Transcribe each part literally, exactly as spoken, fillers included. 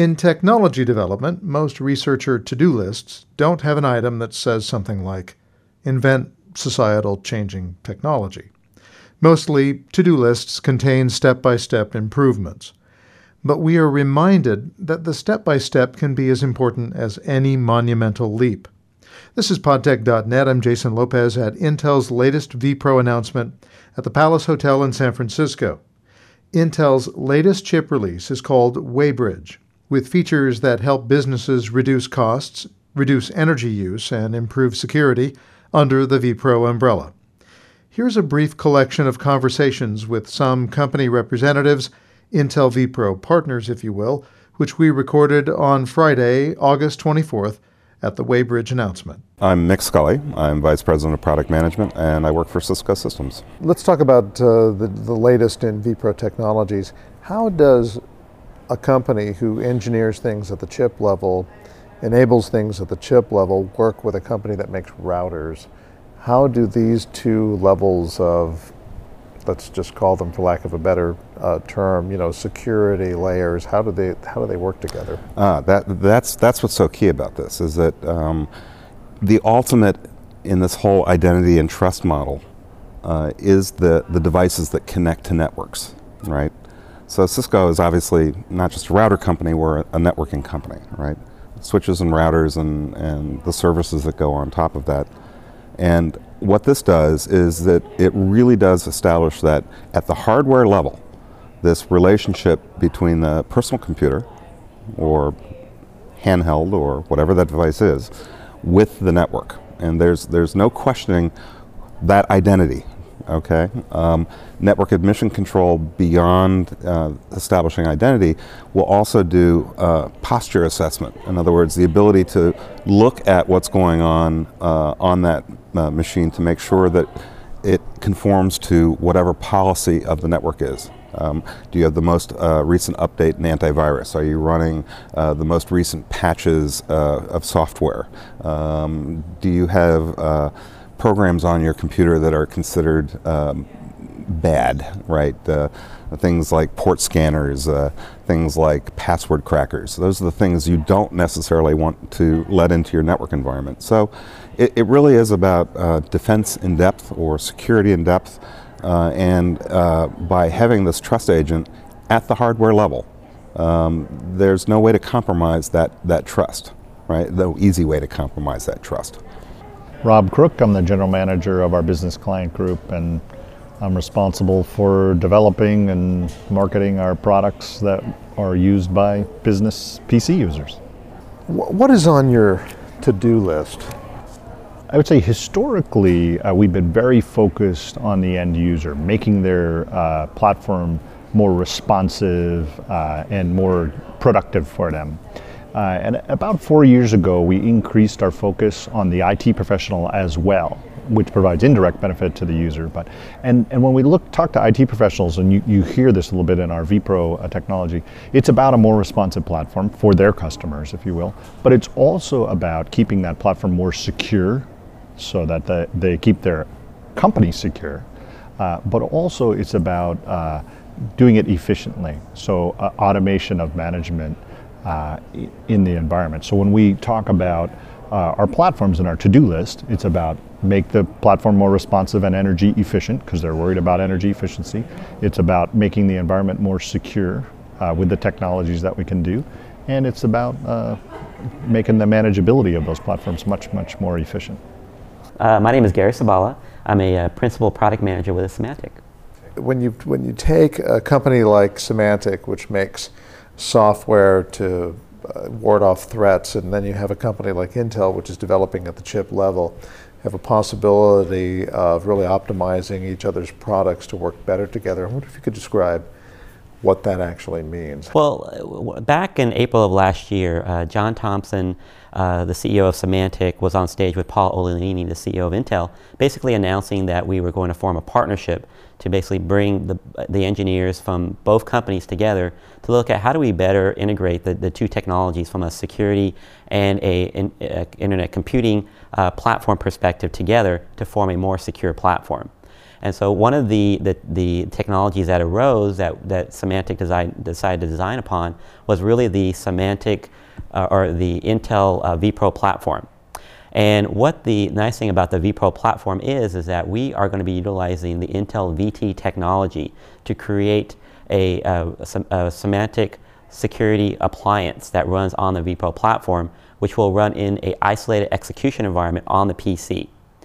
In technology development, most researcher to-do lists don't have an item that says something like, invent societal changing technology. Mostly, to-do lists contain step-by-step improvements. But we are reminded that the step-by-step can be as important as any monumental leap. This is podtech dot net. I'm Jason Lopez at Intel's latest vPro announcement at the Palace Hotel in San Francisco. Intel's latest chip release is called Waybridge, with features that help businesses reduce costs, reduce energy use, and improve security under the vPro umbrella. Here's a brief collection of conversations with some company representatives, Intel vPro partners, if you will, which we recorded on Friday, August twenty-fourth, at the Waybridge announcement. I'm Mick Scully. I'm Vice President of Product Management, and I work for Cisco Systems. Let's talk about uh, the, the latest in vPro technologies. How does a company who engineers things at the chip level, enables things at the chip level, work with a company that makes routers? How do these two levels of, let's just call them for lack of a better uh, term, you know, security layers, how do they how do they work together? Uh, that that's that's what's so key about this, is that um, the ultimate in this whole identity and trust model uh, is the the devices that connect to networks, right? So Cisco is obviously not just a router company, we're a networking company, right? Switches and routers and, and the services that go on top of that. And what this does is that it really does establish that at the hardware level, this relationship between the personal computer or handheld or whatever that device is with the network. And there's, there's no questioning that identity. Okay, um, network admission control beyond uh, establishing identity will also do uh, posture assessment. In other words, the ability to look at what's going on uh, on that uh, machine to make sure that it conforms to whatever policy of the network is. Um, do you have the most uh, recent update in antivirus? Are you running uh, the most recent patches uh, of software? Um, do you have uh, programs on your computer that are considered um, bad, right? Uh, things like port scanners, uh, things like password crackers. Those are the things you don't necessarily want to let into your network environment. So it, it really is about uh, defense in depth or security in depth, uh, and uh, by having this trust agent at the hardware level, um, there's no way to compromise that, that trust, right? No easy way to compromise that trust. Rob Crook, I'm the general manager of our business client group, and I'm responsible for developing and marketing our products that are used by business P C users. What is on your to-do list? I would say historically uh, we've been very focused on the end user, making their uh, platform more responsive uh, and more productive for them. Uh, and about four years ago, we increased our focus on the I T professional as well, which provides indirect benefit to the user. But and, and when we look talk to I T professionals, and you, you hear this a little bit in our vPro uh, technology, it's about a more responsive platform for their customers, if you will. But it's also about keeping that platform more secure, so that the, they keep their company secure. Uh, but also, it's about uh, doing it efficiently. So uh, automation of management Uh, in the environment. So when we talk about uh, our platforms and our to-do list, it's about make the platform more responsive and energy efficient, because they're worried about energy efficiency. It's about making the environment more secure uh, with the technologies that we can do. And it's about uh, making the manageability of those platforms much, much more efficient. Uh, my name is Gary Sabala. I'm a uh, principal product manager with Symantec. When you, when you take a company like Symantec, which makes software to uh, ward off threats, and then you have a company like Intel, which is developing at the chip level, have a possibility of really optimizing each other's products to work better together. I wonder if you could describe what that actually means. Well, back in April of last year, uh, John Thompson, uh, the C E O of Symantec, was on stage with Paul Olenini, the C E O of Intel, basically announcing that we were going to form a partnership to basically bring the, the engineers from both companies together to look at how do we better integrate the, the two technologies from a security and a, in, a internet computing uh, platform perspective together to form a more secure platform. And so one of the, the, the technologies that arose that, that Symantec design, decided to design upon was really the Symantec uh, or the Intel uh, vPro platform. And what the nice thing about the vPro platform is, is that we are going to be utilizing the Intel V T technology to create a, a, a, a Symantec security appliance that runs on the vPro platform, which will run in an isolated execution environment on the P C.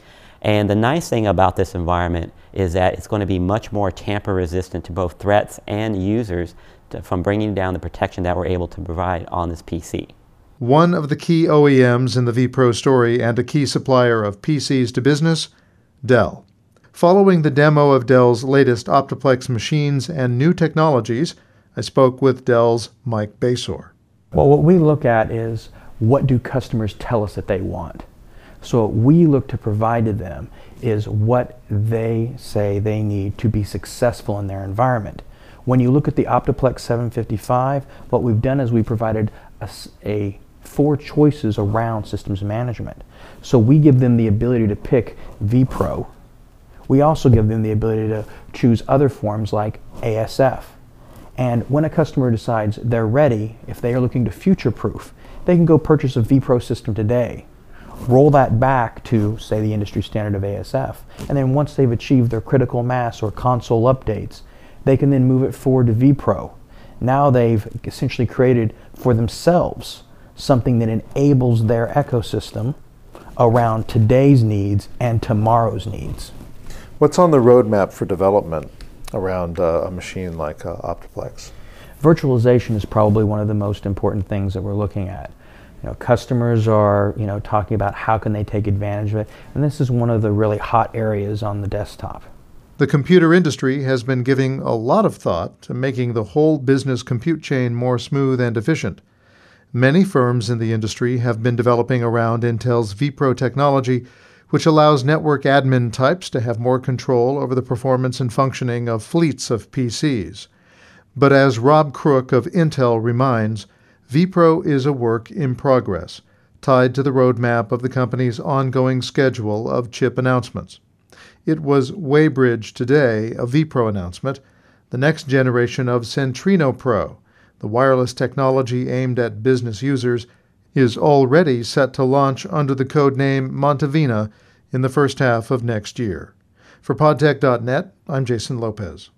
And the nice thing about this environment is that it's going to be much more tamper resistant to both threats and users to, from bringing down the protection that we're able to provide on this P C. One of the key O E Ms in the vPro story and a key supplier of P Cs to business, Dell. Following the demo of Dell's latest Optiplex machines and new technologies, I spoke with Dell's Mike Basor. Well, what we look at is, what do customers tell us that they want? So what we look to provide to them is what they say they need to be successful in their environment. When you look at the Optiplex seven fifty-five, what we've done is we provided a, a four choices around systems management. So we give them the ability to pick vPro. We also give them the ability to choose other forms like A S F. And when a customer decides they're ready, if they are looking to future-proof, they can go purchase a vPro system today, roll that back to, say, the industry standard of A S F, and then once they've achieved their critical mass or console updates, they can then move it forward to vPro. Now they've essentially created for themselves something that enables their ecosystem around today's needs and tomorrow's needs. What's on the roadmap for development around uh, a machine like uh, Optiplex? Virtualization is probably one of the most important things that we're looking at. You know, customers are, you know, talking about how can they take advantage of it, and this is one of the really hot areas on the desktop. The computer industry has been giving a lot of thought to making the whole business compute chain more smooth and efficient. Many firms in the industry have been developing around Intel's vPro technology, which allows network admin types to have more control over the performance and functioning of fleets of P Cs. But as Rob Crook of Intel reminds, vPro is a work in progress, tied to the roadmap of the company's ongoing schedule of chip announcements. It was Waybridge today, a vPro announcement. The next generation of Centrino Pro, the wireless technology aimed at business users, is already set to launch under the codename Montevina in the first half of next year. For podtech dot net, I'm Jason Lopez.